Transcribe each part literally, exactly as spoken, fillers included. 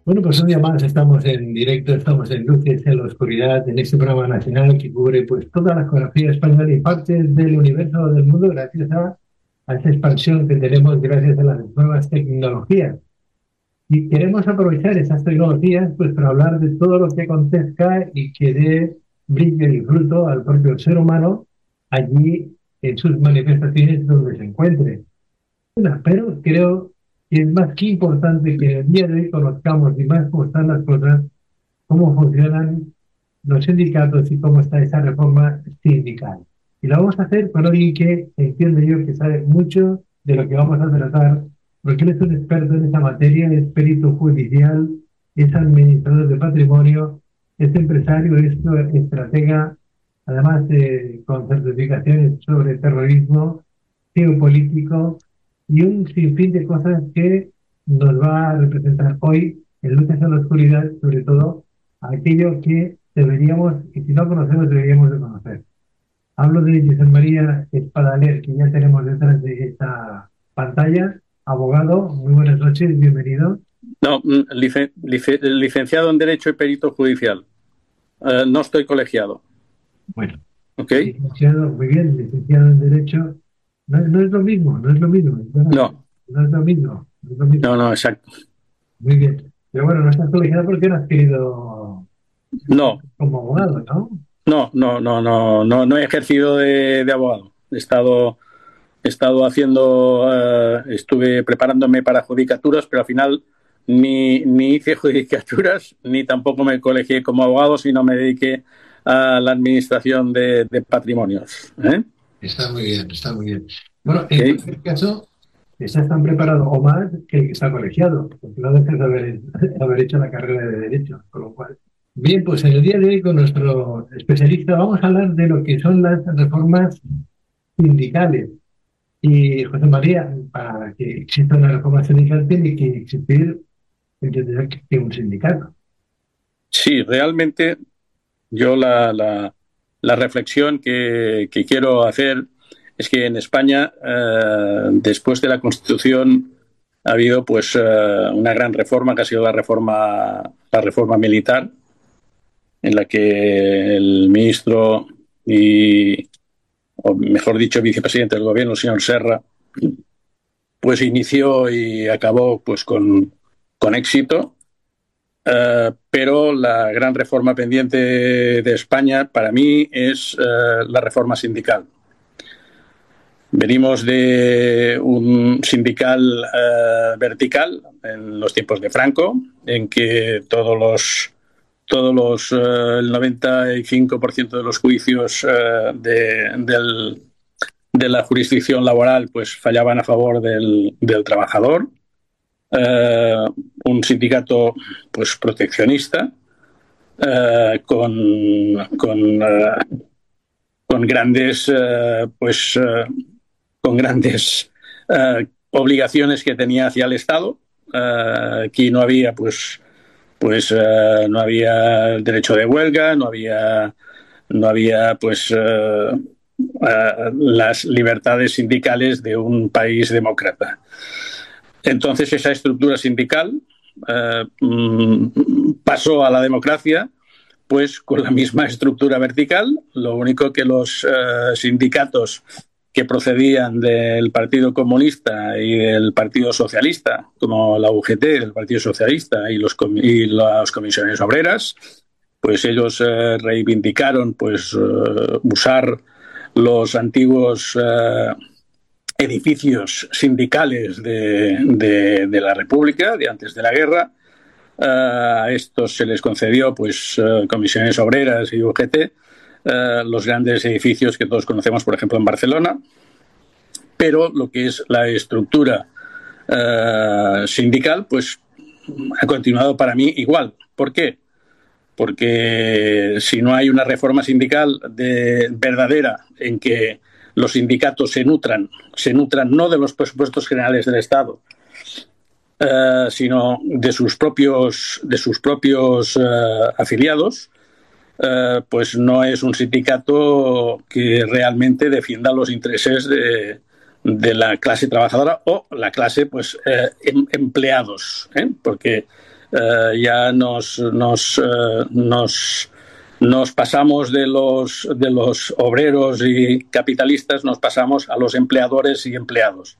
Bueno, pues un día más estamos en directo, estamos en Luces en la Oscuridad, en este programa nacional que cubre pues toda la geografía española y partes del universo del mundo gracias a, a esa expansión que tenemos gracias a las nuevas tecnologías. Y queremos aprovechar esas tecnologías pues para hablar de todo lo que acontezca y que dé brillo y fruto al propio ser humano allí en sus manifestaciones donde se encuentre. Bueno, pero creo que es más que importante que el día de hoy conozcamos y más cómo están las cosas, cómo funcionan los sindicatos y cómo está esa reforma sindical. Y lo vamos a hacer con alguien que entiendo yo que sabe mucho de lo que vamos a tratar, porque él es un experto en esa materia, es perito judicial, es administrador de patrimonio, es empresario, es estratega, además eh, con certificaciones sobre terrorismo, geopolítico y un sinfín de cosas que nos va a representar hoy en Luces en la Oscuridad, sobre todo aquello que deberíamos, y si no conocemos, deberíamos de conocer. Hablo de José María Espadaler, que ya tenemos detrás de esta pantalla. Abogado, muy buenas noches, bienvenido. No, licen, licen, licenciado en Derecho y perito judicial. Uh, no estoy colegiado. Bueno, ¿Okay? licenciado, muy bien, licenciado en Derecho. No, no es lo mismo, no es lo mismo. No. No es lo mismo. No es lo mismo. No, no, exacto. Muy bien. Pero bueno, no estás colegiado porque no has querido No. como abogado, ¿no? No, no, no, no, no, no he ejercido de, de abogado. He estado, he estado haciendo, uh, estuve preparándome para judicaturas, pero al final ni, ni hice judicaturas, ni tampoco me colegié como abogado, sino me dediqué a la administración de, de patrimonios. ¿eh? Está muy bien, está muy bien. Bueno, en ¿Okay? cualquier caso, estás tan preparado o más que el que está colegiado, porque no dejas de haber, haber hecho la carrera de Derecho, con lo cual. Bien, pues en el día de hoy con nuestro especialista vamos a hablar de lo que son las reformas sindicales. Y José María, para que exista una reforma sindical tiene que existir, entender que un sindicato. Sí, realmente yo la, la, la reflexión que, que, quiero hacer es que en España, eh, después de la Constitución, ha habido pues eh, una gran reforma que ha sido la reforma, la reforma militar, en la que el ministro y, o mejor dicho, vicepresidente del gobierno, el señor Serra, pues inició y acabó pues con, con éxito. Uh, pero la gran reforma pendiente de España para mí es uh, la reforma sindical. Venimos de un sindical uh, vertical en los tiempos de Franco, en que todos los, todos los uh, el noventa y cinco por ciento de los juicios uh, de, del, de la jurisdicción laboral pues fallaban a favor del, del trabajador. Uh, un sindicato pues proteccionista, uh, con, con, uh, con grandes uh, pues uh, con grandes uh, obligaciones que tenía hacia el Estado. Uh, aquí no había pues pues uh, no había el derecho de huelga, no había no había pues uh, uh, las libertades sindicales de un país demócrata. Entonces esa estructura sindical eh, pasó a la democracia pues con la misma estructura vertical, lo único que los eh, sindicatos que procedían del Partido Comunista y del Partido Socialista, como la U G T, el Partido Socialista y, los com y las comisiones obreras, pues ellos eh, reivindicaron pues eh, usar los antiguos eh, edificios sindicales de, de, de la República, de antes de la guerra. A estos se les concedió pues comisiones obreras y U G T, los grandes edificios que todos conocemos, por ejemplo, en Barcelona, pero lo que es la estructura uh, sindical, pues ha continuado para mí igual. ¿Por qué? Porque si no hay una reforma sindical de, verdadera en que los sindicatos se nutran, se nutran no de los presupuestos generales del Estado, uh, sino de sus propios, de sus propios uh, afiliados, uh, pues no es un sindicato que realmente defienda los intereses de, de la clase trabajadora o la clase pues eh, em, empleados, ¿eh? Porque eh, ya nos nos, eh, nos nos pasamos de los de los obreros y capitalistas, nos pasamos a los empleadores y empleados,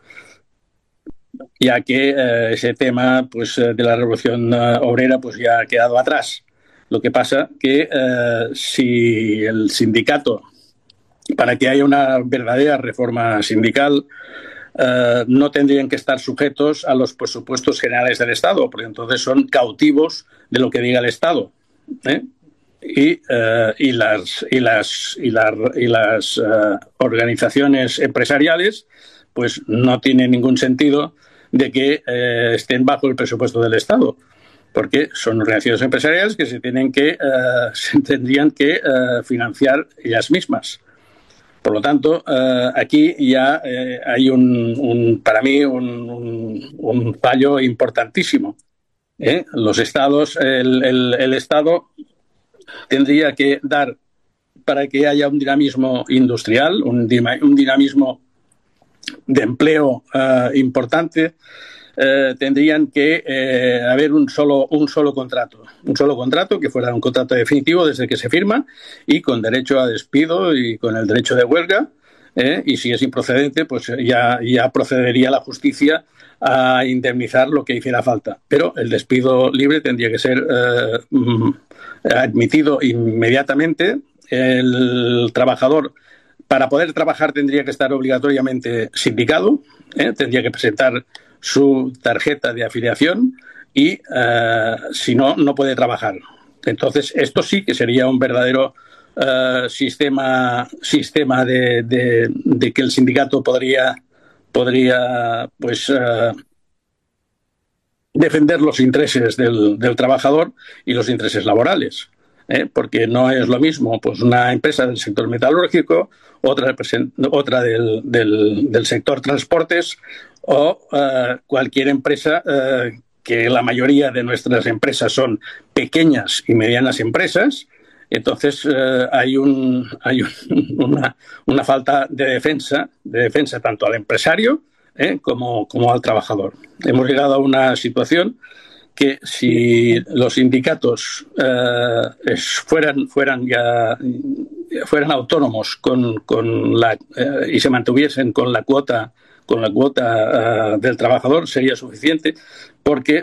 ya que eh, ese tema pues de la revolución uh, obrera pues ya ha quedado atrás. Lo que pasa que eh, si el sindicato, para que haya una verdadera reforma sindical, eh, no tendrían que estar sujetos a los presupuestos generales del Estado, porque entonces son cautivos de lo que diga el Estado, ¿eh? Y, eh, y las y las y, la, y las uh, organizaciones empresariales pues no tiene ningún sentido de que eh, estén bajo el presupuesto del Estado, porque son organizaciones empresariales que se tienen que eh, se tendrían que eh, financiar ellas mismas. Por lo tanto, eh, aquí ya eh, hay un, un para mí un, un, un fallo importantísimo, ¿eh? Los estados, el, el, el Estado tendría que dar, para que haya un dinamismo industrial, un, un dinamismo de empleo uh, importante, eh, tendrían que eh, haber un solo, un solo contrato, un solo contrato que fuera un contrato definitivo desde que se firma y con derecho a despido y con el derecho de huelga, eh, y si es improcedente, pues ya, ya procedería la justicia a indemnizar lo que hiciera falta. Pero el despido libre tendría que ser eh, admitido inmediatamente. El trabajador, para poder trabajar, tendría que estar obligatoriamente sindicado, ¿eh? Tendría que presentar su tarjeta de afiliación y, eh, si no, no puede trabajar. Entonces, esto sí que sería un verdadero eh, sistema, sistema de, de, de que el sindicato podría, podría pues, eh, defender los intereses del, del trabajador y los intereses laborales. ¿Eh? Porque no es lo mismo pues una empresa del sector metalúrgico, otra, otra del, del, del sector transportes o uh, cualquier empresa, uh, que la mayoría de nuestras empresas son pequeñas y medianas empresas. Entonces uh, hay, un, hay un, una, una falta de defensa, de defensa tanto al empresario ¿eh? como, como al trabajador. Hemos llegado a una situación que si los sindicatos eh, fueran fueran ya fueran autónomos con, con la eh, y se mantuviesen con la cuota con la cuota uh, del trabajador sería suficiente, porque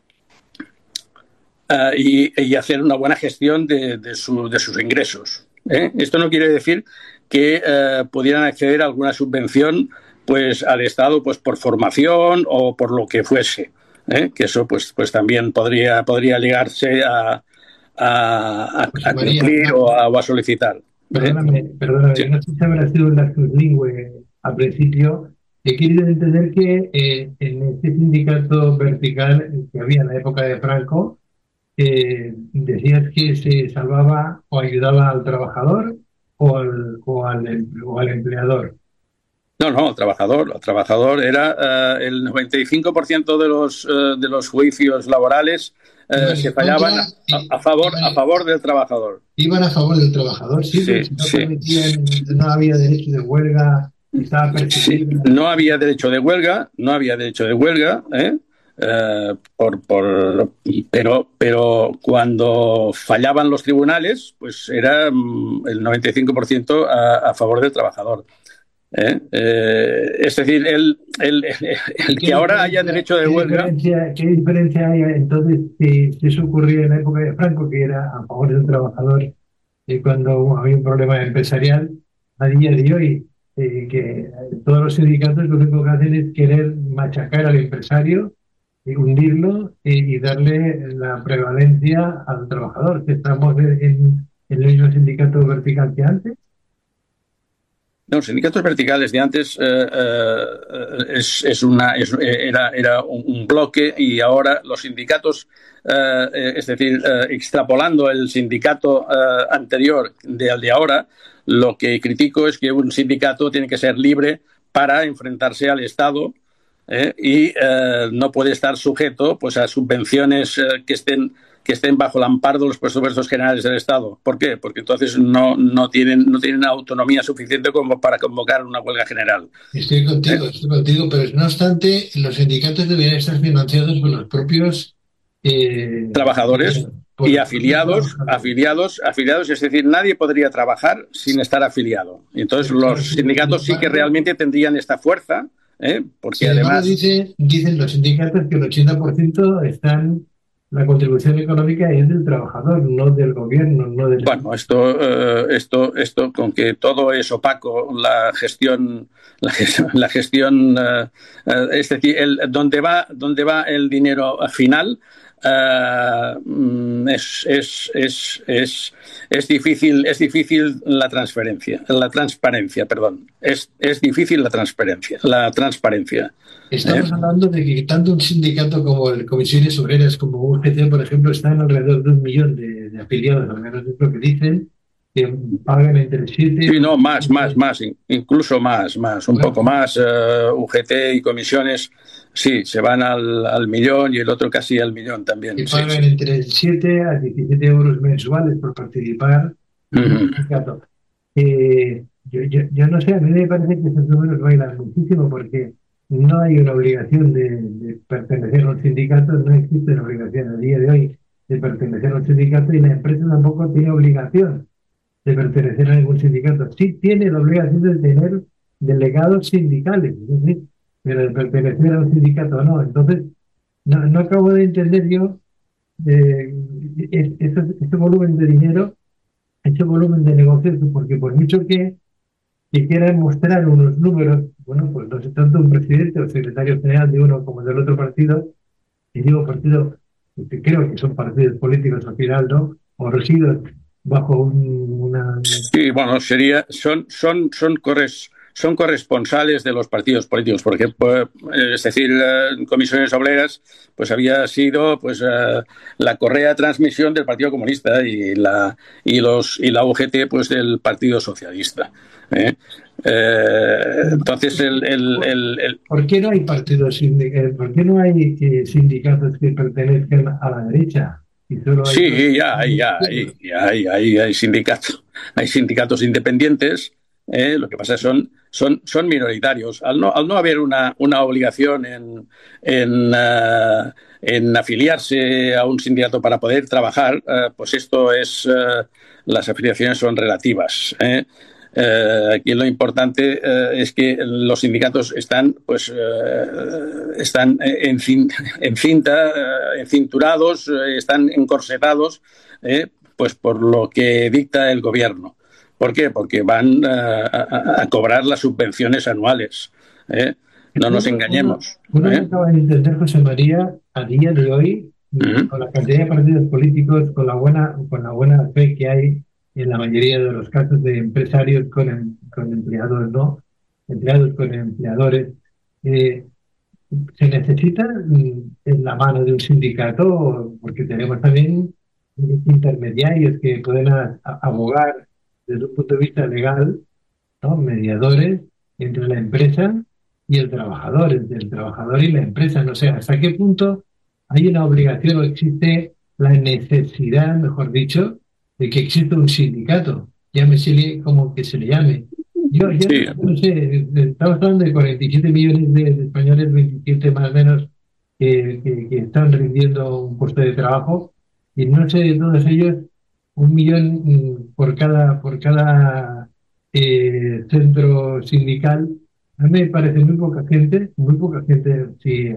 uh, y, y hacer una buena gestión de, de, su, de sus ingresos. ¿eh? Esto no quiere decir que uh, pudieran acceder a alguna subvención pues al Estado pues por formación o por lo que fuese. ¿Eh? Que eso pues pues también podría podría llegarse a, a, a, a cumplir o a, o a solicitar. Perdóname, ¿eh? perdóname, sí. No sé si habrá sido un lapsus lingüe al principio. He querido entender que eh, en este sindicato vertical que había en la época de Franco, eh, decías que se salvaba o ayudaba al trabajador o al, o al, o al empleador. No, no, el trabajador. El trabajador era uh, el noventa y cinco por ciento de los uh, de los juicios laborales uh, se fallaban a, a favor a favor del trabajador. Iban a favor del trabajador, sí, sí, si no, sí. Permitían, no había derecho de huelga, estaba perseguido. Sí, no había derecho de huelga, no había derecho de huelga, ¿eh? Uh, por, por, pero, pero cuando fallaban los tribunales, pues era um, el noventa y cinco por ciento a, a favor del trabajador. ¿Eh? Eh, es decir, el, el, el, el que ahora haya derecho de ¿qué huelga. Diferencia, ¿Qué diferencia hay entonces si, si eso ocurría en la época de Franco, que era a favor del trabajador, y cuando había un problema empresarial, a día de hoy, eh, que todos los sindicatos lo único que hacen es querer machacar al empresario y hundirlo y, y darle la prevalencia al trabajador? ¿Que estamos en, en el mismo sindicato vertical que antes? No, los sindicatos verticales de antes eh, eh, es, es una, es, era, era un bloque, y ahora los sindicatos, eh, es decir, eh, extrapolando el sindicato eh, anterior del de ahora, lo que critico es que un sindicato tiene que ser libre para enfrentarse al Estado ¿eh? y eh, no puede estar sujeto pues a subvenciones eh, que estén que estén bajo el amparo de los presupuestos generales del Estado. ¿Por qué? Porque entonces no, no, tienen, no tienen autonomía suficiente como para convocar una huelga general. Estoy contigo, ¿Eh? estoy contigo, pero no obstante, los sindicatos deberían estar financiados por los propios eh, trabajadores y afiliados, afiliados, afiliados, es decir, nadie podría trabajar sin estar afiliado. Y entonces los sindicatos sí que realmente tendrían esta fuerza, ¿eh? porque sí, además... Dice, dicen los sindicatos que el ochenta por ciento están... La contribución económica es del trabajador, no del gobierno, no del... Bueno, esto, eh, esto, esto, con que todo es opaco, la gestión, la gestión, la gestión eh, eh, es decir, el, donde va, donde va el dinero final, uh, es, es, es, es, es difícil, es difícil la transferencia, la transparencia, perdón, es, es difícil la transparencia, la transparencia. Estamos ¿Eh? hablando de que tanto un sindicato como el Comisiones Obreras, como U G T, por ejemplo, están alrededor de un millón de, de afiliados, al menos es lo que dicen, que pagan entre siete... Sí, no, más, más, más, incluso más, más, un bueno. poco más. Uh, U G T y comisiones, sí, se van al, al millón y el otro casi al millón también. Y sí, pagan sí. entre siete a diecisiete euros mensuales por participar en uh-huh. un sindicato. Eh, yo, yo, yo no sé, a mí me parece que esos números bailan muchísimo porque no hay una obligación de, de pertenecer a un sindicato, no existe una obligación a día de hoy de pertenecer a un sindicato y la empresa tampoco tiene obligación de pertenecer a ningún sindicato. Sí tiene la obligación de tener delegados sindicales, es decir, pero de pertenecer a un sindicato no. Entonces, no, no acabo de entender yo eh, este, este volumen de dinero, este volumen de negocios, porque por mucho que que quieran mostrar unos números, bueno, pues no sé, tanto un presidente o secretario general de uno como del otro partido, y digo partido, que creo que son partidos políticos al final, ¿no? O residuos bajo un, una... Sí, bueno, sería, son, son, son corres, son corresponsales de los partidos políticos, porque, es decir, en Comisiones Obreras, pues había sido, pues, uh, la correa de transmisión del Partido Comunista y la, y los, y la U G T, pues, del Partido Socialista. ¿Eh? Eh, entonces el, el, el, el... ¿Por qué no hay partidos sindicatos? ¿Por qué no hay eh, sindicatos que pertenezcan a la derecha? Y solo hay sí, ya hay, ya hay, ya hay, hay, hay sindicatos, hay sindicatos independientes. ¿eh? Lo que pasa es que son, son, son minoritarios. Al no, al no haber una, una obligación en, en, uh, en afiliarse a un sindicato para poder trabajar, uh, pues esto es, uh, las afiliaciones son relativas. ¿eh? Eh, aquí lo importante eh, es que los sindicatos están, pues, eh, están en, cin, en cinta, eh, encinturados, eh, están encorsetados, eh, pues por lo que dicta el gobierno. ¿Por qué? Porque van eh, a, a cobrar las subvenciones anuales. ¿eh? No nos engañemos. Uno, uno ¿eh? no acaba de entender, José María, a día de hoy, uh-huh. con la cantidad de partidos políticos, con la buena, con la buena fe que hay en la mayoría de los casos de empresarios con, con empleados, ¿no? Empleados con empleadores. Eh, se necesita en la mano de un sindicato, porque tenemos también intermediarios que pueden a, a abogar desde un punto de vista legal, ¿no? Mediadores entre la empresa y el trabajador, entre el trabajador y la empresa. No sé hasta qué punto hay una obligación o existe la necesidad, mejor dicho, de que exista un sindicato, llámese como que se le llame. Yo, yo sí. no sé, estamos hablando de cuarenta y siete millones de, de españoles, veintisiete más o menos, que, que, que están rindiendo un puesto de trabajo, y no sé de todos ellos, un millón por cada, por cada eh, centro sindical. A mí me parece muy poca gente, muy poca gente, si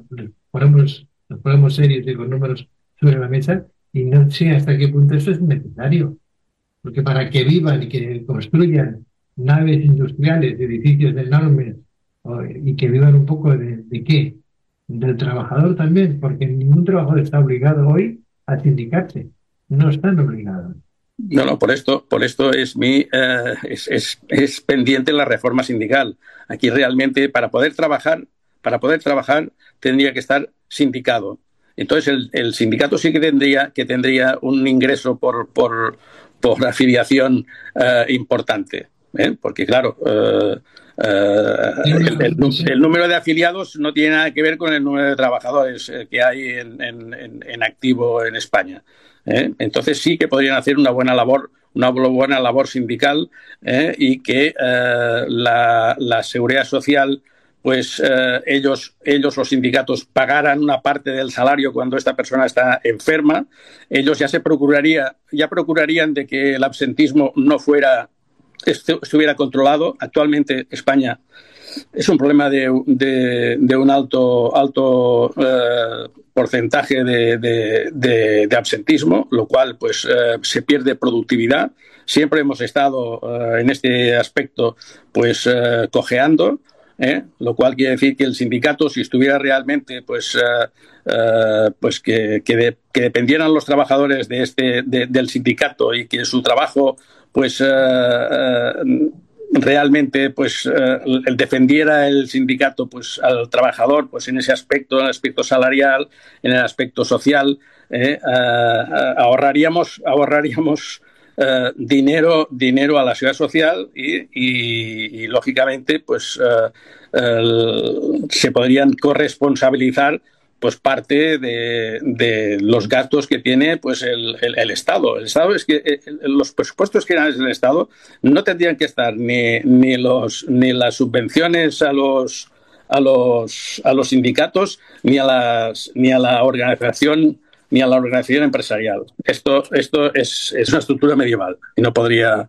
ponemos, nos ponemos serios y con números sobre la mesa, y no sé hasta qué punto eso es necesario, porque para que vivan y que construyan naves industriales, edificios enormes, o, y que vivan un poco de, de qué, del trabajador también, porque ningún trabajador está obligado hoy a sindicarse, no están obligados. No, no, por esto, por esto es mi eh, es, es, es pendiente la reforma sindical. Aquí realmente para poder trabajar, para poder trabajar tendría que estar sindicado. Entonces el, el sindicato sí que tendría que tendría un ingreso por por, por afiliación eh, importante, ¿eh? Porque claro, eh, Uh, el, el, el número de afiliados no tiene nada que ver con el número de trabajadores que hay en, en, en activo en España. ¿eh? Entonces sí que podrían hacer una buena labor, una buena labor sindical ¿eh? y que uh, la, la seguridad social, pues uh, ellos, ellos los sindicatos pagaran una parte del salario cuando esta persona está enferma. Ellos ya se procuraría, ya procurarían de que el absentismo no fuera estuviera controlado. Actualmente España es un problema de, de, de un alto, alto eh, porcentaje de, de, de, de absentismo, lo cual pues eh, se pierde productividad. Siempre hemos estado eh, en este aspecto pues eh, cojeando, ¿eh? Lo cual quiere decir que el sindicato, si estuviera realmente pues eh, eh, pues que, que, de, que dependieran los trabajadores de este de, del sindicato y que su trabajo pues uh, uh, realmente pues uh, el defendiera el sindicato pues al trabajador pues en ese aspecto, en el aspecto salarial, en el aspecto social, eh, uh, uh, ahorraríamos ahorraríamos uh, dinero dinero a la seguridad social y, y, y lógicamente pues uh, uh, se podrían corresponsabilizar pues parte de, de los gastos que tiene pues el, el, el Estado. El Estado es que eh, los presupuestos generales del Estado no tendrían que estar ni, ni los ni las subvenciones a los a los a los sindicatos ni a las ni a la organización ni a la organización empresarial. Esto esto es, es una estructura medieval y no podría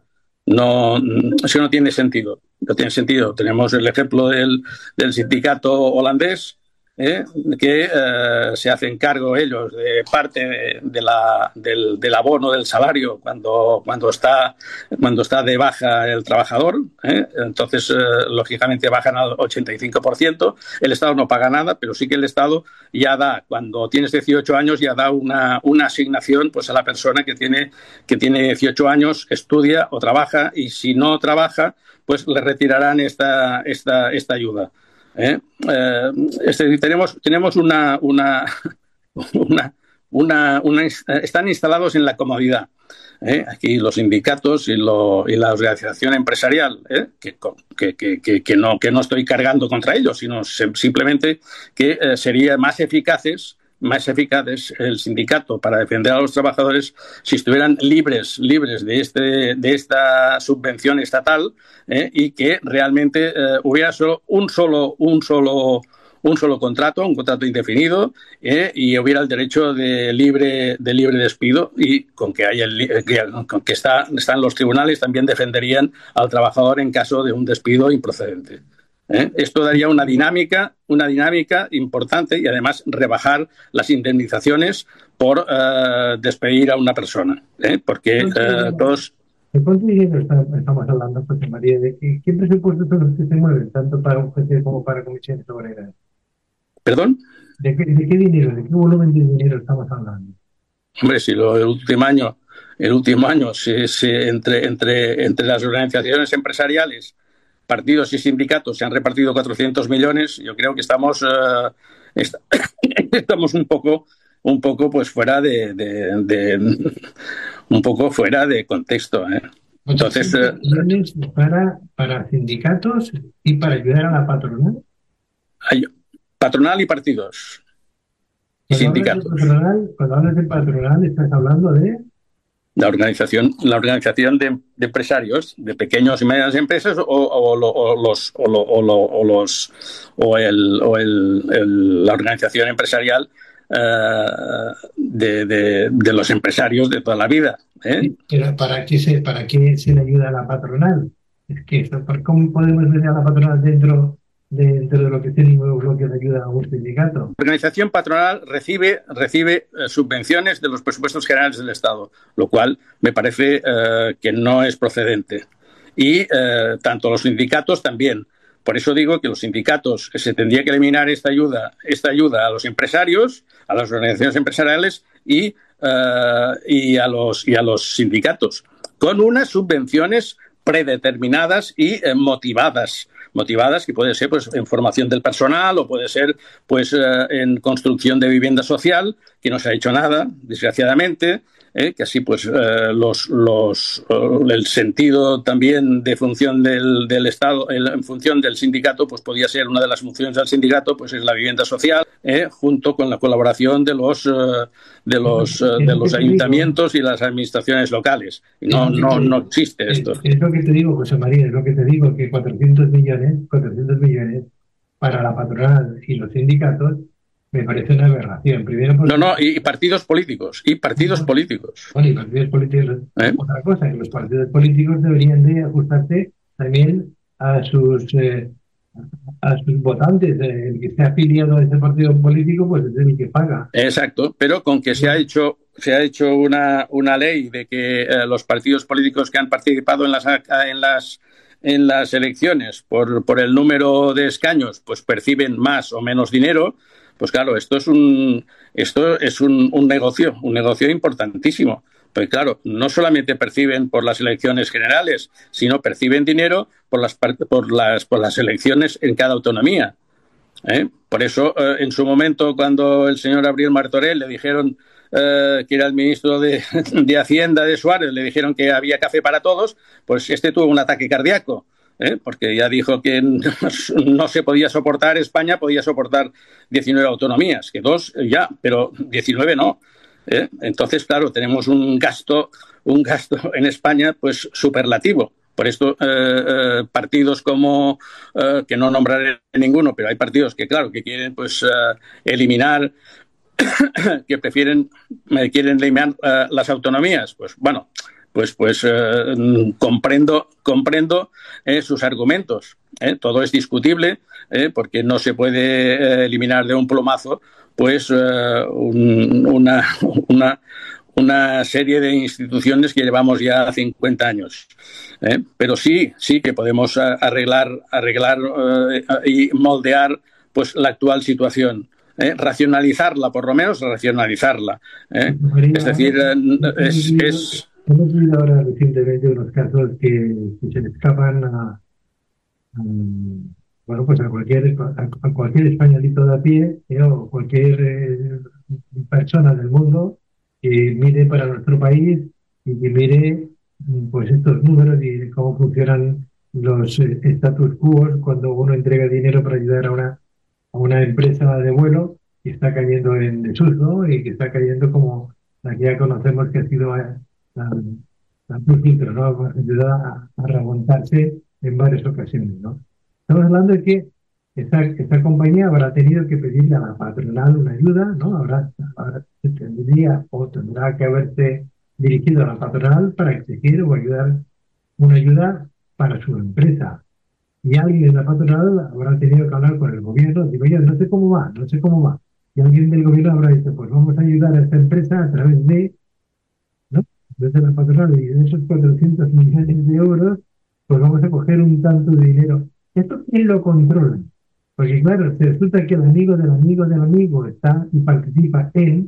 no eso no tiene sentido. No tiene sentido. Tenemos el ejemplo del, del sindicato holandés. ¿Eh? que eh, se hacen cargo ellos de parte de, de la, del, del abono del salario cuando, cuando, está, cuando está de baja el trabajador. ¿eh? Entonces, eh, lógicamente, bajan al ochenta y cinco por ciento. El Estado no paga nada, pero sí que el Estado ya da, cuando tienes dieciocho años, ya da una, una asignación pues, a la persona que tiene, que tiene dieciocho años, estudia o trabaja, y si no trabaja, pues le retirarán esta, esta, esta ayuda. ¿Eh? Eh, este, tenemos tenemos una una, una, una, una están instalados en la comodidad. ¿eh? Aquí los sindicatos y, lo, y la organización empresarial, ¿eh? que, que, que, que, no, que no estoy cargando contra ellos, sino simplemente que eh, serían más eficaces más eficaces el sindicato para defender a los trabajadores si estuvieran libres libres de este de esta subvención estatal eh, y que realmente eh, hubiera solo un solo un solo un solo contrato, un contrato indefinido eh, y hubiera el derecho de libre de libre despido, y con que haya el, que, con que está, están los tribunales también defenderían al trabajador en caso de un despido improcedente. ¿Eh? Esto daría una dinámica, una dinámica importante, y además rebajar las indemnizaciones por uh, despedir a una persona, ¿eh? porque uh, todos. ¿De cuánto dinero estamos hablando, José María? ¿De qué, qué presupuestos son los que se mueven, tanto para U G C como para comisiones obreras? ¿Perdón? ¿De qué, ¿De qué dinero, de qué volumen de dinero estamos hablando? Hombre, si lo, el último año, el último año se, se, entre, entre, entre las organizaciones empresariales, partidos y sindicatos se han repartido cuatrocientos millones, yo creo que estamos uh, est estamos un poco un poco pues fuera de, de, de un poco fuera de contexto, ¿eh? Entonces uh, millones para para sindicatos y para ayudar a la patronal. Hay patronal y partidos y sindicatos. Patronal, cuando hablas de patronal estás hablando de La organización, la organización de, de empresarios, de pequeños y medianas empresas, o, o, lo, o los, o, lo, o, lo, o los, o el, o el, el, la organización empresarial uh, de, de, de los empresarios de toda la vida. ¿eh? Sí, pero ¿para qué se, para qué se le ayuda a la patronal? Es que esto, ¿cómo podemos ver a la patronal dentro de, dentro de lo que tenemos lo que le ayuda a un sindicato? La organización patronal recibe, recibe eh, subvenciones de los presupuestos generales del Estado, lo cual me parece eh, que no es procedente. Y eh, tanto los sindicatos también. Por eso digo que los sindicatos se tendría que eliminar esta ayuda, esta ayuda a los empresarios, a las organizaciones empresariales y, eh, y, a los, y a los sindicatos, con unas subvenciones predeterminadas y eh, motivadas. motivadas que puede ser pues en formación del personal, o puede ser pues eh, en construcción de vivienda social, que no se ha hecho nada, desgraciadamente, ¿eh? que así pues eh, los, los, el sentido también de función del, del Estado, el, en función del sindicato, pues podía ser una de las funciones del sindicato, pues es la vivienda social, ¿eh? junto con la colaboración de los, uh, de los, uh, de los ayuntamientos y las administraciones locales. Y no, no, no existe esto. Es, es lo que te digo, José María, es lo que te digo, que cuatrocientos millones, cuatrocientos millones para la patronal y los sindicatos me parece una aberración. Primero porque... No, no, y partidos políticos, y partidos no, políticos. Bueno, y partidos políticos. ¿Eh? Otra cosa, que los partidos políticos deberían de ajustarse también a sus eh, a sus votantes. El que esté afiliado a ese partido político, pues es el que paga. Exacto, pero con que se ha hecho se ha hecho una, una ley de que eh, los partidos políticos que han participado en las en las en las elecciones por, por el número de escaños, pues perciben más o menos dinero. Pues claro, esto es un esto es un, un negocio, un negocio importantísimo. Pues claro, no solamente perciben por las elecciones generales, sino perciben dinero por las por las por las elecciones en cada autonomía. ¿Eh? Por eso, eh, en su momento, cuando el señor Abril Martorell le dijeron eh, que era el ministro de, de Hacienda de Suárez, le dijeron que había café para todos, pues este tuvo un ataque cardíaco. ¿Eh? Porque ya dijo que no se podía soportar, España podía soportar diecinueve autonomías, que dos ya, pero diecinueve no. ¿Eh? Entonces, claro, tenemos un gasto, un gasto en España pues superlativo. Por esto, eh, eh, partidos como, eh, que no nombraré ninguno, pero hay partidos que, claro, que quieren pues eh, eliminar, que prefieren, eh, quieren eliminar eh, las autonomías. Pues bueno, pues pues eh, comprendo comprendo eh, sus argumentos. ¿eh? Todo es discutible eh, porque no se puede eh, eliminar de un plumazo pues eh, un, una una una serie de instituciones que llevamos ya cincuenta años. ¿eh? Pero sí sí que podemos arreglar arreglar eh, y moldear pues la actual situación. ¿eh? Racionalizarla, por lo menos racionalizarla. ¿eh? Es decir, eh, es, es Hemos visto ahora recientemente unos casos que, que se le escapan a, a, bueno, pues a cualquier, a, a cualquier españolito de a pie eh, o cualquier eh, persona del mundo que mire para nuestro país y que mire pues estos números y cómo funcionan los eh, status quo cuando uno entrega dinero para ayudar a una, a una empresa de vuelo que está cayendo en desuso y que está cayendo como la que ya conocemos que ha sido... A, La, la filtro, ¿no? Ayuda a, a remontarse en varias ocasiones, ¿no? Estamos hablando de que esta, esta compañía habrá tenido que pedirle a la patronal una ayuda, ¿no? Habrá, habrá tendría o tendrá que haberse dirigido a la patronal para exigir o ayudar una ayuda para su empresa. Y alguien de la patronal habrá tenido que hablar con el gobierno, digo, yo no sé cómo va, no sé cómo va. Y alguien del gobierno habrá dicho, pues vamos a ayudar a esta empresa a través de desde la patronal y de esos cuatrocientos millones de euros, pues vamos a coger un tanto de dinero. ¿Esto quién lo controla? Porque claro, se resulta que el amigo del amigo del amigo está y participa en,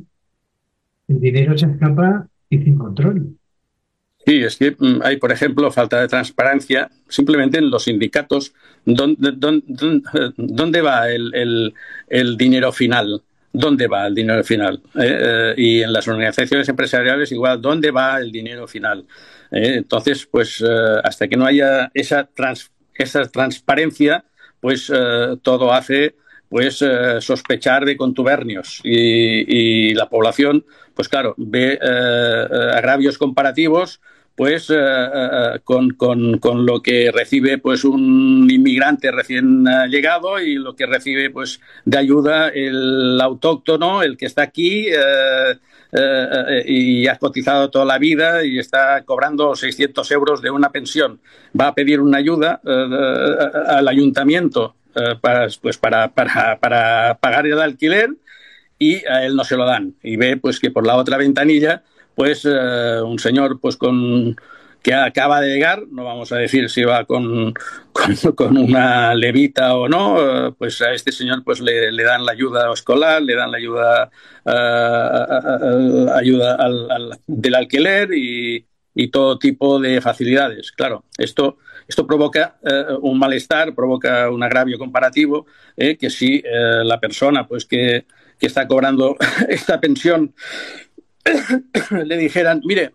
el dinero se escapa y sin control. Sí, es que hay, por ejemplo, falta de transparencia simplemente en los sindicatos. ¿Dónde, dónde, dónde va el, el, el dinero final? ¿Dónde va el dinero final? ¿Eh? Eh, y en las organizaciones empresariales igual, ¿dónde va el dinero final? ¿Eh? Entonces, pues eh, hasta que no haya esa, trans, esa transparencia, pues eh, todo hace pues eh, sospechar de contubernios y, y la población, pues claro, ve eh, agravios comparativos pues eh, eh, con, con, con lo que recibe pues un inmigrante recién uh, llegado y lo que recibe pues de ayuda el autóctono, el que está aquí eh, eh, y ha cotizado toda la vida y está cobrando seiscientos euros de una pensión. Va a pedir una ayuda eh, al ayuntamiento eh, para, pues para, para, para pagar el alquiler y a él no se lo dan. Y ve pues que por la otra ventanilla pues eh, un señor pues con que acaba de llegar, no vamos a decir si va con, con, con una levita o no, eh, pues a este señor pues le, le dan la ayuda escolar, le dan la ayuda, uh, ayuda al, al, del alquiler y, y todo tipo de facilidades. Claro, esto, esto provoca eh, un malestar, provoca un agravio comparativo, eh, que si eh, la persona pues que que está cobrando esta pensión le dijeran, mire,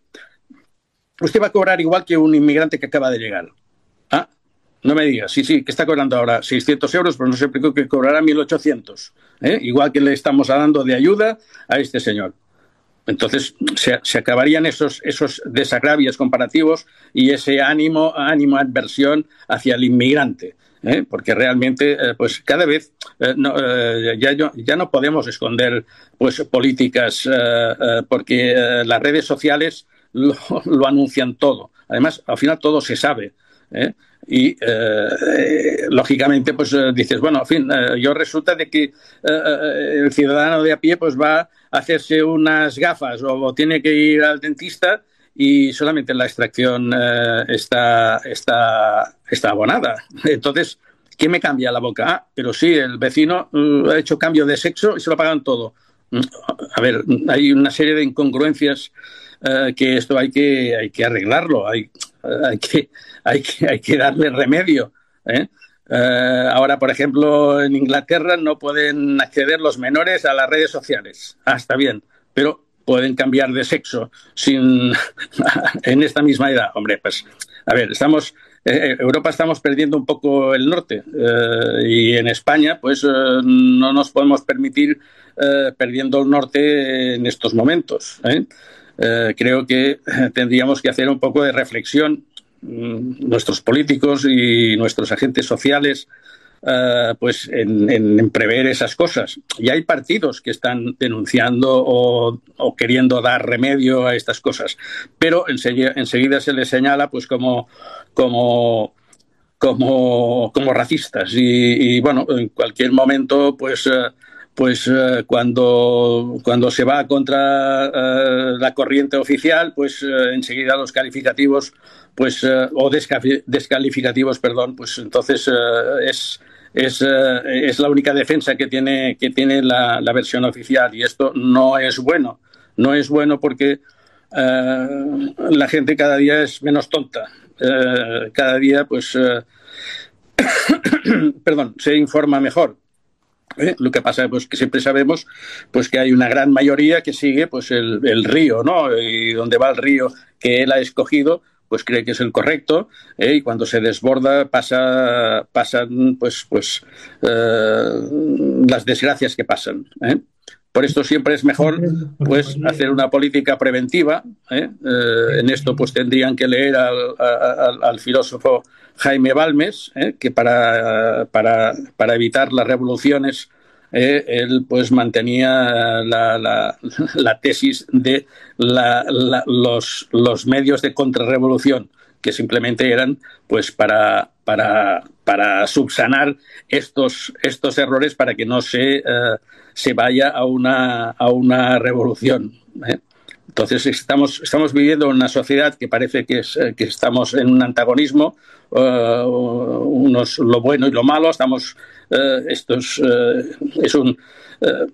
usted va a cobrar igual que un inmigrante que acaba de llegar. Ah, no me digas, sí, sí, que está cobrando ahora seiscientos euros, pero no se preocupe que cobrará mil ochocientos, ¿eh? Igual que le estamos dando de ayuda a este señor. Entonces se, se acabarían esos, esos desagravios comparativos y ese ánimo, ánimo adversión hacia el inmigrante, ¿eh? Porque realmente, eh, pues cada vez eh, no, eh, ya, ya no podemos esconder pues políticas, eh, eh, porque eh, las redes sociales lo, lo anuncian todo. Además, al final todo se sabe, ¿eh? Y eh, eh, lógicamente pues eh, dices, bueno, en fin, eh, yo resulta de que eh, el ciudadano de a pie pues va a hacerse unas gafas o, o tiene que ir al dentista y solamente la extracción eh, está, está, está abonada. Entonces, ¿qué me cambia la boca? Ah, pero sí, el vecino uh, ha hecho cambio de sexo y se lo pagan todo. A ver, hay una serie de incongruencias uh, que esto hay que, hay que arreglarlo, hay, uh, hay, que, hay, que, hay que darle remedio, ¿eh? Uh, ahora, por ejemplo, en Inglaterra no pueden acceder los menores a las redes sociales. Ah, está bien, pero pueden cambiar de sexo sin en esta misma edad. Hombre, pues, a ver, estamos... Eh, Europa estamos perdiendo un poco el norte eh, y en España pues eh, no nos podemos permitir eh, perdiendo el norte en estos momentos, ¿eh? Eh, creo que tendríamos que hacer un poco de reflexión mm, nuestros políticos y nuestros agentes sociales Uh, pues en, en, en prever esas cosas. Y hay partidos que están denunciando o, o queriendo dar remedio a estas cosas, pero enseguida, enseguida se les señala pues como como como, como racistas y, y bueno, en cualquier momento pues uh, pues uh, cuando cuando se va contra uh, la corriente oficial pues uh, enseguida los calificativos pues uh, o descali- descalificativos perdón pues entonces uh, es Es, uh, es la única defensa que tiene, que tiene la, la versión oficial y esto no es bueno. No es bueno porque uh, la gente cada día es menos tonta. Uh, cada día, pues, uh, perdón, se informa mejor. ¿Eh? Lo que pasa es pues, que siempre sabemos pues, que hay una gran mayoría que sigue pues, el, el río, ¿no? Y donde va el río que él ha escogido, pues cree que es el correcto, ¿eh? Y cuando se desborda pasa, pasan pues, pues eh, las desgracias que pasan, ¿eh? Por esto siempre es mejor pues hacer una política preventiva, ¿eh? Eh, en esto pues tendrían que leer al, al, al filósofo Jaime Balmes, ¿eh? Que para, para, para evitar las revoluciones Eh, él pues mantenía la, la, la tesis de la, la, los, los medios de contrarrevolución, que simplemente eran pues para, para, para subsanar estos, estos errores para que no se, uh, se vaya a una, a una revolución, ¿eh? Entonces estamos, estamos viviendo en una sociedad que parece que, es, que estamos en un antagonismo, uh, unos lo bueno y lo malo, estamos uh, estos uh, es un uh,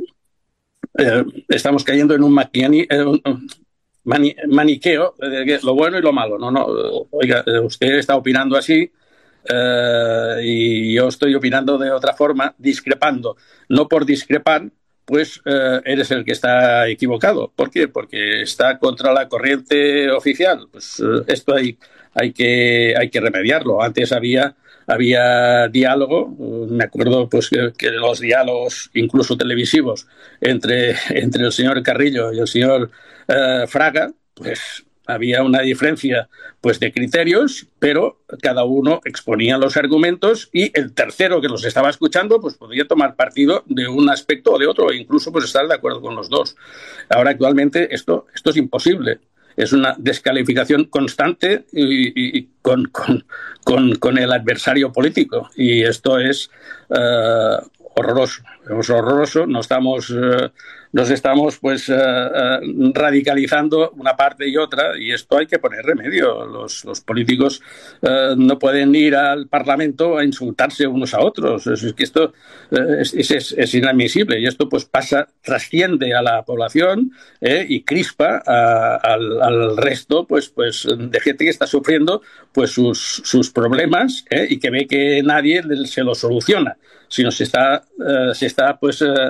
uh, estamos cayendo en un maquiani, uh, mani, maniqueo de lo bueno y lo malo. No, no, oiga, usted está opinando así. Uh, y yo estoy opinando de otra forma, discrepando, no por discrepar pues eh, eres el que está equivocado. ¿Por qué? Porque está contra la corriente oficial. Pues eh, esto hay, hay, que, hay que remediarlo. Antes había, había diálogo, me acuerdo pues que, que los diálogos, incluso televisivos, entre, entre el señor Carrillo y el señor eh, Fraga, pues había una diferencia pues de criterios, pero cada uno exponía los argumentos y el tercero que los estaba escuchando pues podía tomar partido de un aspecto o de otro e incluso pues estar de acuerdo con los dos. Ahora actualmente esto, esto es imposible. Es una descalificación constante y, y con, con, con, con el adversario político y esto es uh, horroroso. Es horroroso. No estamos... Uh, Nos estamos pues uh, uh, radicalizando una parte y otra y esto hay que poner remedio. Los, los políticos uh, no pueden ir al Parlamento a insultarse unos a otros. Es, es que esto uh, es, es, es inadmisible y esto pues pasa, trasciende a la población eh, y crispa a, al, al resto pues, pues de gente que está sufriendo pues sus, sus problemas eh, y que ve que nadie se los soluciona, sino se está, uh, se está pues... Uh,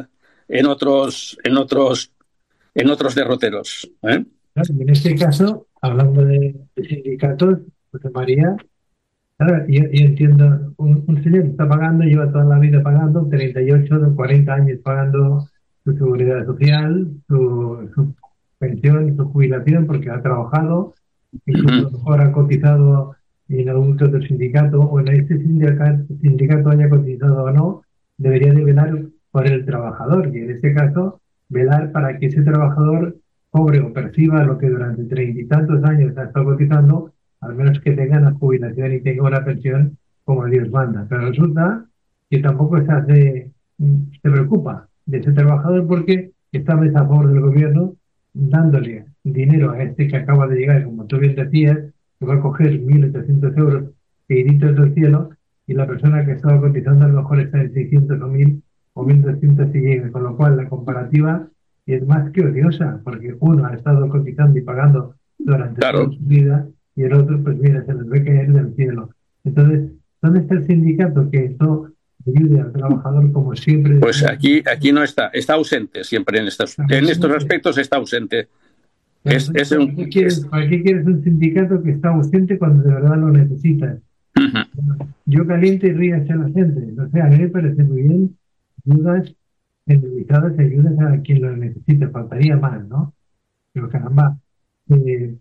en otros, en otros, en otros derroteros, ¿eh? En este caso, hablando de, de sindicatos, José María, claro, yo, yo entiendo, un, un señor está pagando, lleva toda la vida pagando, treinta y ocho, cuarenta años pagando su seguridad social, su, su pensión, su jubilación, porque ha trabajado, incluso a lo mejor ha cotizado en algún que otro sindicato, o en este sindicato, sindicato haya cotizado o no, debería de velar por el trabajador, y en este caso, velar para que ese trabajador cobre o perciba lo que durante treinta y tantos años ha estado cotizando, al menos que tenga una jubilación y tenga una pensión como Dios manda. Pero resulta que tampoco se hace, se preocupa de ese trabajador porque está a favor del gobierno dándole dinero a este que acaba de llegar, como tú bien decías, que va a coger mil ochocientos euros caíditos del cielo, y la persona que estaba cotizando a lo mejor está en seiscientos o mil o mil doscientos y llega, con lo cual la comparativa es más que odiosa, porque uno ha estado cotizando y pagando durante Claro. toda su vida, y el otro, pues mira, se les ve caer del cielo. Entonces, ¿dónde está el sindicato que esto ayude al trabajador como siempre? Pues aquí, aquí no está, está ausente siempre en estos, en estos aspectos está ausente. Es, es un, ¿Para, qué quieres, es... ¿Para qué quieres un sindicato que está ausente cuando de verdad lo necesitas? Uh-huh. Yo caliente y rías a la gente. O sea, a mí me parece muy bien ayudas generalizadas, ayudas a quien lo necesite, faltaría más, ¿no? Pero caramba, eh,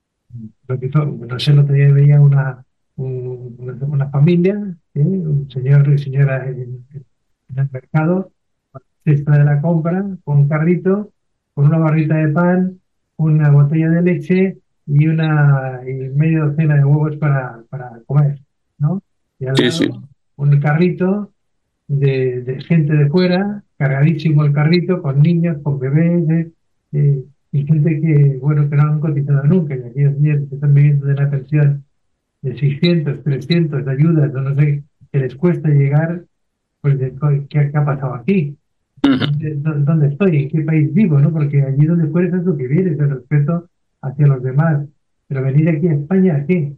lo que fue, no sé, el otro día veía una, un, una, una familia, ¿eh? Un señor y señora en, en el mercado, cesta de la compra, con un carrito, con una barrita de pan, una botella de leche y una y media docena de huevos para, para comer, ¿no? Y al sí, lado, sí. un carrito de, de gente de fuera, cargadísimo el carrito, con niños, con bebés, ¿eh? Eh, y gente que, bueno, que no han cotizado nunca, y aquellos niños que están viviendo de una pensión de seiscientos, trescientos de ayudas, o no sé, que les cuesta llegar, pues, de, ¿qué, ¿qué ha pasado aquí? Uh-huh. ¿Dónde estoy? ¿En qué país vivo? ¿No? Porque allí donde fueres es lo que vienes, el respeto hacia los demás. Pero venir aquí a España, ¿a qué?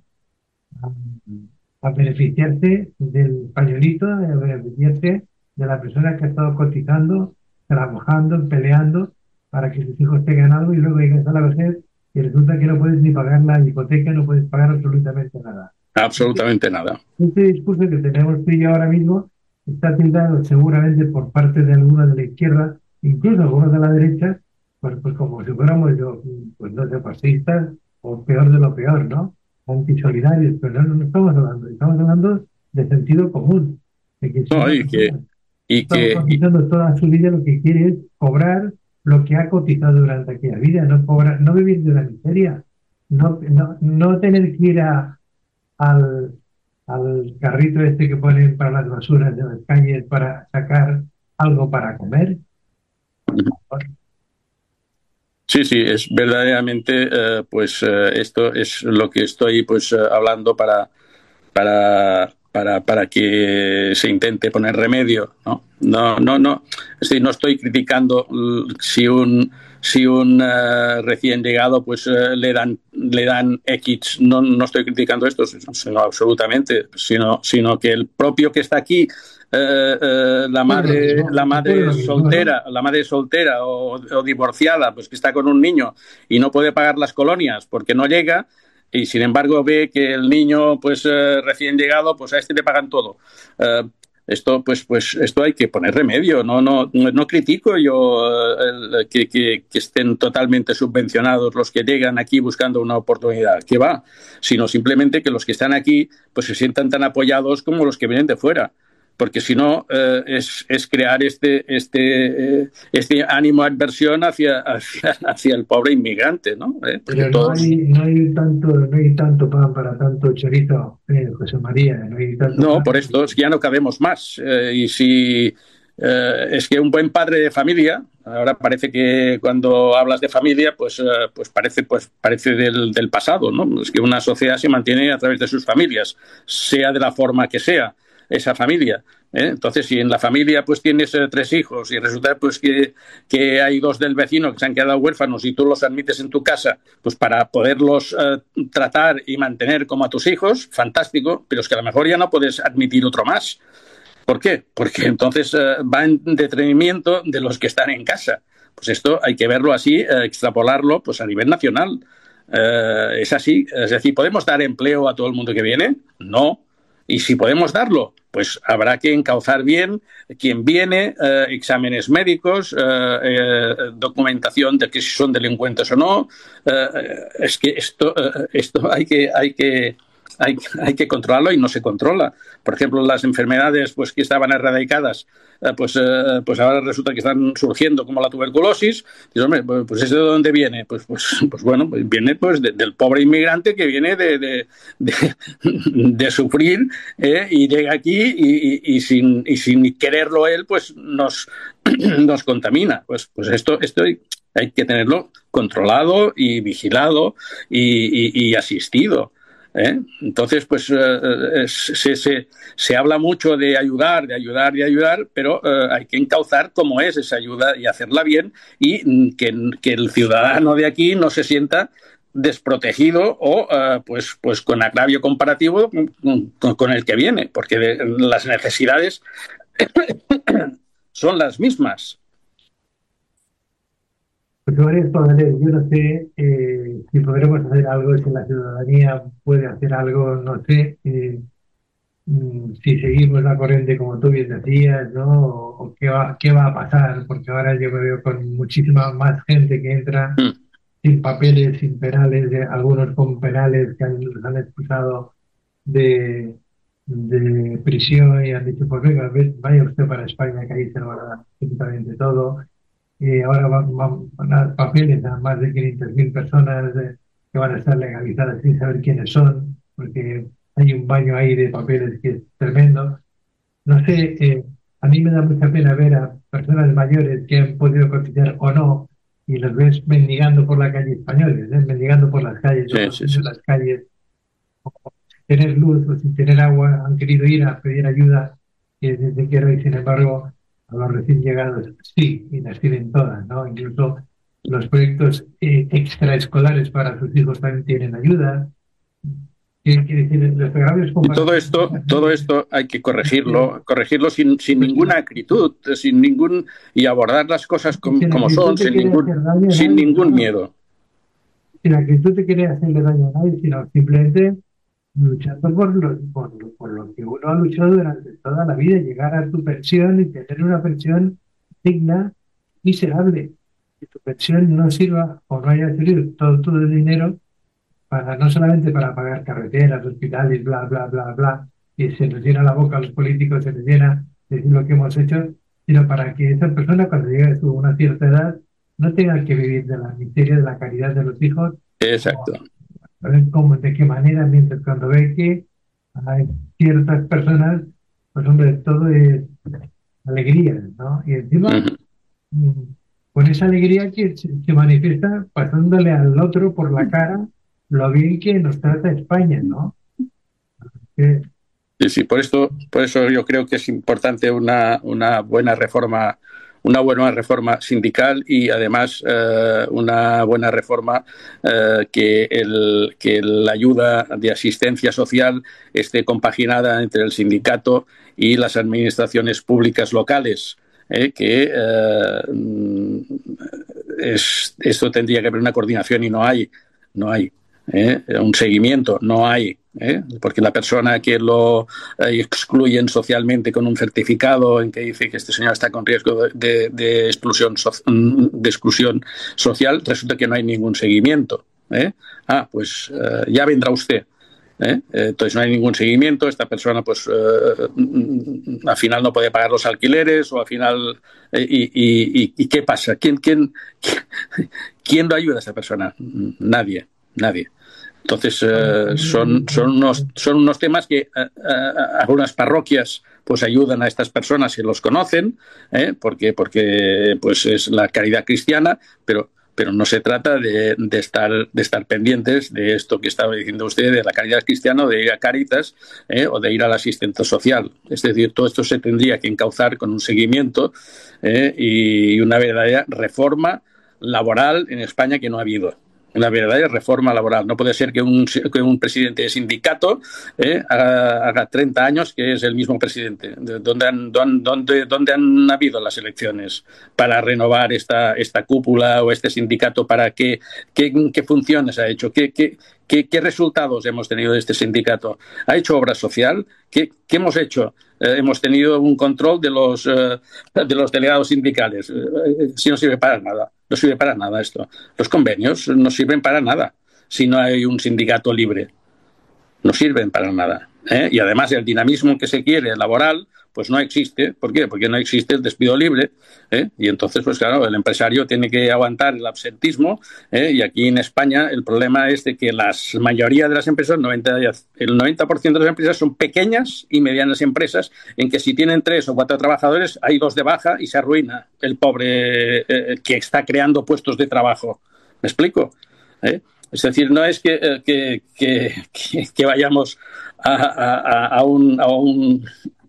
A, a beneficiarse del pañuelito, a beneficiarse de la persona que ha estado cotizando, trabajando, peleando para que sus hijos tengan algo, y luego llegas a la vejez y resulta que no puedes ni pagar la hipoteca, no puedes pagar absolutamente nada. Absolutamente este, nada. Este discurso que tenemos tú y yo ahora mismo está tildado seguramente por parte de algunos de la izquierda, incluso algunos de la derecha, pues, pues como si fuéramos yo, pues no sé, fascistas o peor de lo peor, ¿no? Antisolidarios, pero no, no estamos hablando, estamos hablando de sentido común. De que no, y que, y que cotizando toda su vida, lo que quiere es cobrar lo que ha cotizado durante aquella vida, no cobrar, no vivir de la miseria, no, no, no tener que ir a, al, al carrito este que ponen para las basuras de las calles para sacar algo para comer. Sí, sí, es verdaderamente, eh, pues eh, esto es lo que estoy pues eh, hablando para, para, para, para que se intente poner remedio, ¿no? No, no, no, es decir, no estoy criticando si un si un uh, recién llegado pues uh, le dan le dan X, no, no estoy criticando esto, sino absolutamente, sino, sino que el propio que está aquí, uh, uh, la madre, la madre soltera, la madre soltera o, o divorciada, pues que está con un niño y no puede pagar las colonias porque no llega, y sin embargo ve que el niño pues uh, recién llegado, pues a este le pagan todo. Uh, Esto, pues, pues, esto hay que poner remedio. No, no, no critico yo el, que, que, que estén totalmente subvencionados los que llegan aquí buscando una oportunidad. ¿Qué va? Sino simplemente que los que están aquí, pues se sientan tan apoyados como los que vienen de fuera. Porque si no, eh, es, es crear este, este, eh, este ánimo de adversión hacia, hacia, hacia el pobre inmigrante, ¿no? ¿Eh? Pero no, todos... hay, no, hay tanto, no hay tanto pan para tanto chorizo, eh, José María. No, hay tanto no pan. Por esto es que ya no cabemos más. Eh, y si eh, es que un buen padre de familia, ahora parece que cuando hablas de familia, pues, eh, pues parece, pues parece del, del pasado, ¿no? Es que una sociedad se mantiene a través de sus familias, sea de la forma que sea esa familia, ¿eh? Entonces, si en la familia pues tienes eh, tres hijos y resulta pues que, que hay dos del vecino que se han quedado huérfanos y tú los admites en tu casa pues para poderlos eh, tratar y mantener como a tus hijos, fantástico, pero es que a lo mejor ya no puedes admitir otro más. ¿Por qué? Porque entonces eh, va en detrimento de los que están en casa. Pues esto hay que verlo así, eh, extrapolarlo pues a nivel nacional. Eh, es así. Es decir, ¿podemos dar empleo a todo el mundo que viene? No. Y si podemos darlo, pues habrá que encauzar bien quién viene, eh, exámenes médicos, eh, eh, documentación de que si son delincuentes o no. Eh, es que esto, eh, esto hay que, hay que Hay, hay que controlarlo y no se controla. Por ejemplo, las enfermedades pues, que estaban erradicadas, eh, pues, eh, pues ahora resulta que están surgiendo, como la tuberculosis. Y, hombre, pues ¿eso de dónde viene? Pues, pues, pues bueno, pues viene pues, de, del pobre inmigrante que viene de, de, de, de sufrir eh, y llega aquí y, y, y, sin, y sin quererlo él, pues nos, nos contamina. Pues, pues esto, esto hay que tenerlo controlado y vigilado y, y, y asistido. ¿Eh? Entonces, pues eh, se, se, se habla mucho de ayudar, de ayudar, de ayudar, pero eh, hay que encauzar cómo es esa ayuda y hacerla bien y que, que el ciudadano de aquí no se sienta desprotegido o uh, pues, pues con agravio comparativo con, con el que viene, porque de, las necesidades son las mismas. Pues varios poderes, yo no sé eh, si podremos hacer algo, si la ciudadanía puede hacer algo, no sé eh, si seguimos la corriente como tú bien decías, ¿no? O, o qué, va, qué va a pasar, porque ahora yo me veo con muchísima más gente que entra mm. sin papeles, sin penales, de, algunos con penales que han, los han expulsado de, de prisión y han dicho, pues venga, vaya usted para España, que ahí se lo van a dar absolutamente todo. Y ahora van, van, van a dar papeles a más de quinientas mil personas de, que van a estar legalizadas sin saber quiénes son, porque hay un baño ahí de papeles que es tremendo. No sé, eh, a mí me da mucha pena ver a personas mayores que han podido cotizar o no, y los ves mendigando por la calle españoles, ¿eh? mendigando por las calles, sí, sí, sí. las calles, o sin tener luz o sin tener agua, han querido ir a pedir ayuda y desde quiero y sin embargo a los recién llegados sí, y las tienen todas, ¿no? Incluso los proyectos eh, extraescolares para sus hijos también tienen ayuda. Y todo esto, todo esto hay que corregirlo, corregirlo sin, sin ninguna acritud, sin ningún y abordar las cosas como, como son, sin ningún, sin ningún miedo. Si la acritud te quiere hacerle daño a nadie, sino simplemente luchando por lo, por, por lo que uno ha luchado durante toda la vida, llegar a tu pensión y tener una pensión digna, miserable. Que tu pensión no sirva o no haya servido todo tu dinero para no solamente para pagar carreteras, hospitales, bla, bla, bla, bla, y se nos llena la boca a los políticos, se les llena decir lo que hemos hecho, sino para que esa persona cuando llegue a una cierta edad no tenga que vivir de la miseria, de la caridad de los hijos. Exacto. A ver cómo, de qué manera, mientras cuando ve que hay ciertas personas, pues hombre, todo es alegría, ¿no? Y encima, uh-huh. con esa alegría que se, se manifiesta pasándole al otro por la cara lo bien que nos trata España, ¿no? Que... Sí, sí, por esto, por eso yo creo que es importante una, una buena reforma, una buena reforma sindical y además eh, una buena reforma eh, que, el, que la ayuda de asistencia social esté compaginada entre el sindicato y las administraciones públicas locales. Eh, que eh, es, esto tendría que haber una coordinación y no hay, no hay. ¿Eh? Un seguimiento, no hay, ¿eh? Porque la persona que lo eh, excluyen socialmente con un certificado en que dice que este señor está con riesgo de, de, exclusión, so, de exclusión social, resulta que no hay ningún seguimiento. ¿eh? Ah, pues eh, ya vendrá usted. ¿eh? Entonces no hay ningún seguimiento, esta persona pues eh, al final no puede pagar los alquileres o al final eh, y, y, y, y ¿qué pasa? ¿Quién, quién, quién, quién lo ayuda a esta persona? Nadie. Nadie. Entonces, eh, son, son, unos, son unos temas que eh, eh, algunas parroquias pues ayudan a estas personas que los conocen, ¿eh? porque, porque pues es la caridad cristiana, pero, pero no se trata de, de, estar, de estar pendientes de esto que estaba diciendo usted, de la caridad cristiana, o de ir a Cáritas ¿eh? o de ir al asistente social. Es decir, todo esto se tendría que encauzar con un seguimiento ¿eh? y una verdadera reforma laboral en España que no ha habido. una verdadera reforma laboral. No puede ser que un, que un presidente de sindicato eh, haga, haga treinta años que es el mismo presidente. ¿Dónde han, dónde, dónde han habido las elecciones para renovar esta, esta cúpula o este sindicato? ¿Para qué, qué, qué funciones ha hecho? ¿Qué, qué, qué, ¿Qué resultados hemos tenido de este sindicato? ¿Ha hecho obra social? ¿Qué, qué hemos hecho? Eh, hemos tenido un control de los, eh, de los delegados sindicales. Eh, si no sirve para nada. No sirve para nada esto. Los convenios no sirven para nada si no hay un sindicato libre. No sirven para nada. ¿eh? Y además el dinamismo que se quiere laboral pues no existe. ¿Por qué? Porque no existe el despido libre. ¿eh? Y entonces, pues claro, el empresario tiene que aguantar el absentismo. ¿eh? Y aquí en España el problema es de que la mayoría de las empresas, noventa, el noventa por ciento de las empresas son pequeñas y medianas empresas en que si tienen tres o cuatro trabajadores hay dos de baja y se arruina el pobre eh, que está creando puestos de trabajo. ¿Me explico? ¿eh? Es decir, no es que, eh, que, que, que, que vayamos a, a, a un... A un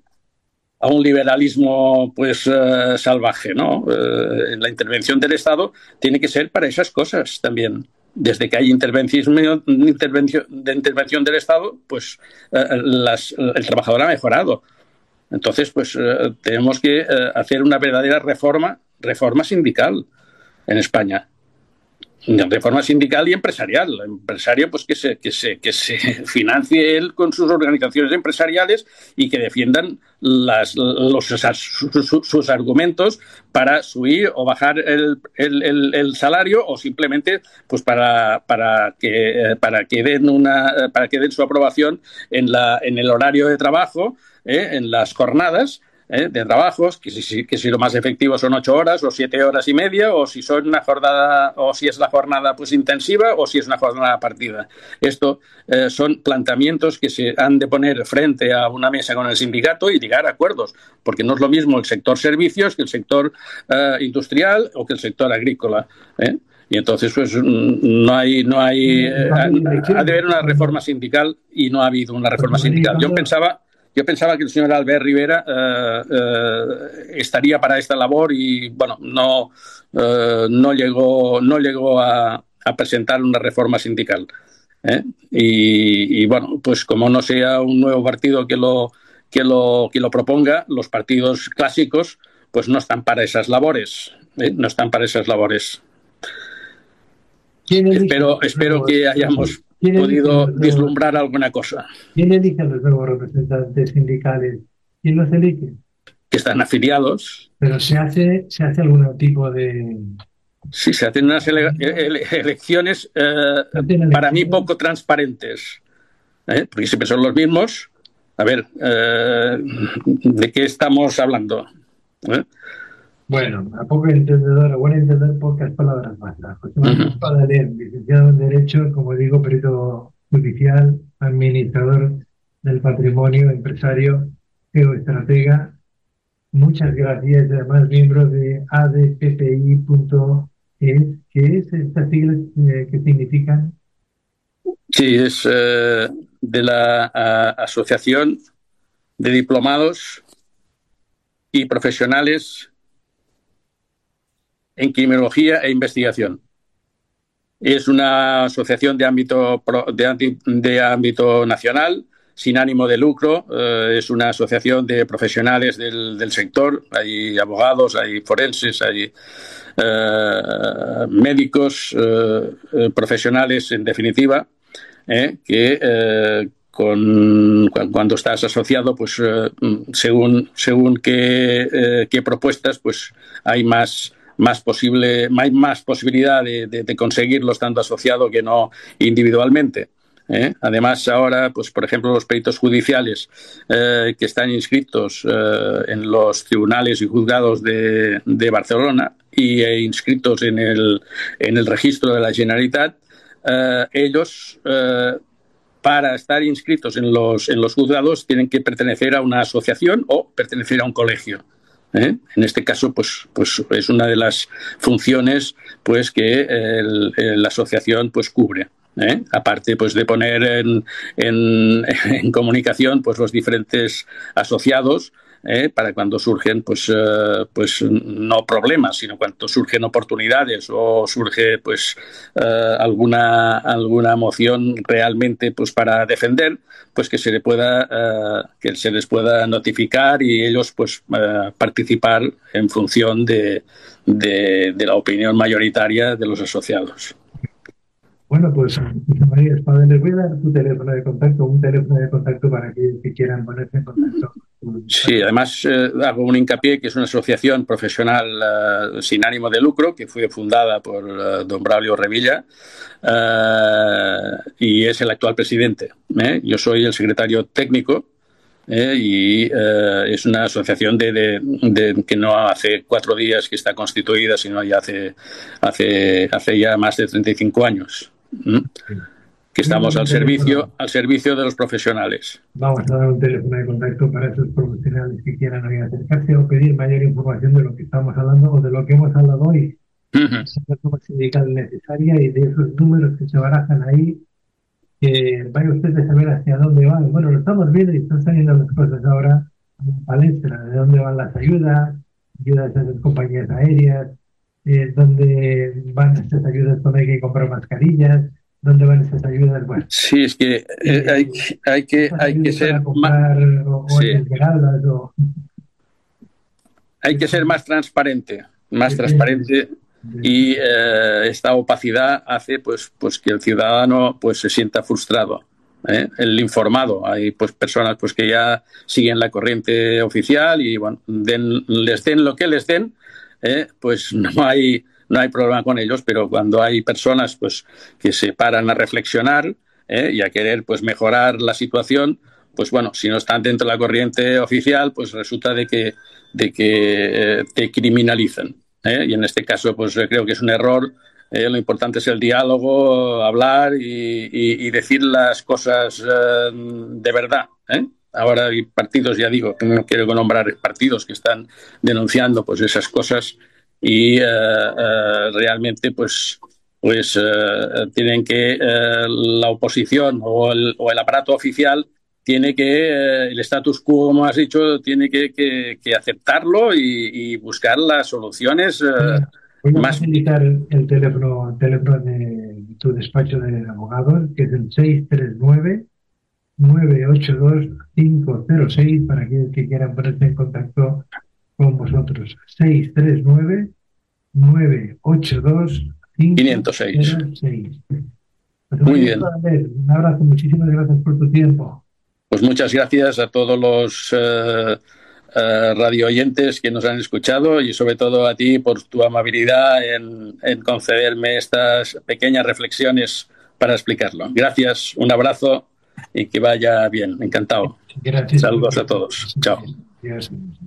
a un liberalismo pues uh, salvaje, ¿no? Uh, la intervención del Estado tiene que ser para esas cosas también. Desde que hay intervención, intervención, de intervención del Estado, pues uh, las, el trabajador ha mejorado. Entonces, pues uh, tenemos que uh, hacer una verdadera reforma, reforma sindical en España. De forma sindical y empresarial. El empresario, pues que se, que se, que se financie él con sus organizaciones empresariales y que defiendan las, los, sus, sus argumentos para subir o bajar el, el, el, el salario o simplemente pues para, para, que, para, que den una, para que den su aprobación en, la, en el horario de trabajo, eh, en las jornadas. ¿Eh? de trabajos, que si, que si lo más efectivo son ocho horas o siete horas y media, o si son una jornada, o si es la jornada pues intensiva, o si es una jornada partida. Esto eh, son planteamientos que se han de poner frente a una mesa con el sindicato y llegar a acuerdos, porque no es lo mismo el sector servicios que el sector eh, industrial o que el sector agrícola. ¿eh? Y entonces pues no hay, no hay, eh, ha, ha de haber una reforma sindical y no ha habido una reforma sindical. Yo pensaba Yo pensaba que el señor Albert Rivera eh, eh, estaría para esta labor y, bueno, no, eh, no llegó, no llegó a, a presentar una reforma sindical. ¿eh? Y, y, bueno, pues como no sea un nuevo partido que lo, que lo, que lo proponga, los partidos clásicos pues no están para esas labores. ¿eh? No están para esas labores. Espero, espero que hayamos podido vislumbrar alguna cosa. ¿Quién elige a los nuevos representantes sindicales? ¿Quién los elige? Que están afiliados. Pero se hace, se hace algún tipo de... Sí, se hacen unas ele ele elecciones eh, para mí poco transparentes. ¿eh? Porque siempre son los mismos. A ver, eh, ¿de qué estamos hablando? ¿eh? Bueno, a poco entendedor, a buen entender, pocas palabras más. José Manuel Espadaler, licenciado en Derecho, como digo, perito judicial, administrador del patrimonio, empresario, geoestratega. Muchas gracias, además miembro de A D P P I punto es. ¿Qué es estas siglas eh, que significan? Sí, es eh, de la a, Asociación de Diplomados y Profesionales en Criminología e Investigación. Es una asociación de ámbito, de, de ámbito nacional, sin ánimo de lucro. Eh, es una asociación de profesionales del, del sector. Hay abogados, hay forenses, hay eh, médicos, eh, eh, profesionales, en definitiva, eh, que eh, con, cuando estás asociado, pues eh, según, según qué, eh, qué propuestas, pues hay más... más posible, hay más posibilidad de, de, de conseguirlo estando asociado que no individualmente. ¿eh? Además, ahora, pues por ejemplo, los peritos judiciales eh, que están inscritos eh, en los tribunales y juzgados de, de Barcelona y eh, inscritos en el, en el registro de la Generalitat, eh, ellos, eh, para estar inscritos en los, en los juzgados, tienen que pertenecer a una asociación o pertenecer a un colegio. ¿Eh? En este caso, pues, pues es una de las funciones pues que el, el, la asociación pues cubre. ¿eh? Aparte, pues de poner en, en, en comunicación pues los diferentes asociados ¿eh? Para cuando surgen pues, eh, pues no problemas, sino cuando surgen oportunidades o surge pues eh, alguna, alguna moción realmente pues para defender, pues que se le pueda eh, que se les pueda notificar y ellos pues eh, participar en función de, de, de la opinión mayoritaria de los asociados. Bueno, pues María Espada, les voy a dar tu teléfono de contacto, un teléfono de contacto para aquellos que quieran ponerse en contacto. Sí, además eh, hago un hincapié que es una asociación profesional uh, sin ánimo de lucro que fue fundada por uh, don Braulio Revilla uh, y es el actual presidente. ¿eh? Yo soy el secretario técnico eh, y uh, es una asociación de, de, de, que no hace cuatro días que está constituida, sino ya hace, hace, hace ya más de treinta y cinco años. ¿Mm? Sí. Que estamos al servicio, al servicio de los profesionales. Vamos a dar un teléfono de contacto para esos profesionales que quieran hoy acercarse o pedir mayor información de lo que estamos hablando o de lo que hemos hablado hoy. Uh-huh. Esa reforma sindical necesaria y de esos números que se barajan ahí, que vaya usted a saber hacia dónde van. Bueno, lo estamos viendo y están saliendo las cosas ahora en palestra, de dónde van las ayudas, ayudas a las compañías aéreas, eh, dónde van estas ayudas cuando hay que comprar mascarillas. ¿Dónde van esas ayudas? Bueno, sí, es que eh, hay, hay que hay que ser más o, o sí. o... hay que ser más transparente, más sí, transparente sí. y eh, esta opacidad hace pues pues que el ciudadano pues se sienta frustrado. ¿eh? El informado, hay pues personas pues que ya siguen la corriente oficial y bueno den, les den lo que les den, ¿eh? Pues no hay No hay problema con ellos, pero cuando hay personas pues que se paran a reflexionar ¿eh? y a querer pues mejorar la situación, pues bueno, si no están dentro de la corriente oficial, pues resulta de que, de que eh, te criminalizan. ¿eh? Y en este caso, pues creo que es un error. Eh, lo importante es el diálogo, hablar y, y, y decir las cosas eh, de verdad. ¿eh? Ahora hay partidos, ya digo, que no quiero nombrar partidos que están denunciando pues esas cosas. Y uh, uh, realmente pues pues uh, tienen que uh, la oposición o el, o el aparato oficial tiene que uh, el status quo, como has dicho, tiene que, que, que aceptarlo y, y buscar las soluciones uh, voy a más. indicar el, el teléfono el teléfono de tu despacho de abogados, que es el seis tres nueve, nueve ocho dos, cinco cero seis, para aquellos que quieran ponerse en contacto con vosotros. seis tres nueve, nueve ocho dos, cinco cero seis. Pues muy bien. Un abrazo, muchísimas gracias por tu tiempo. Pues muchas gracias a todos los uh, uh, radio oyentes que nos han escuchado y sobre todo a ti por tu amabilidad en, en concederme estas pequeñas reflexiones para explicarlo. Gracias, un abrazo y que vaya bien. Encantado. Gracias. Saludos a todos. Chao. Gracias.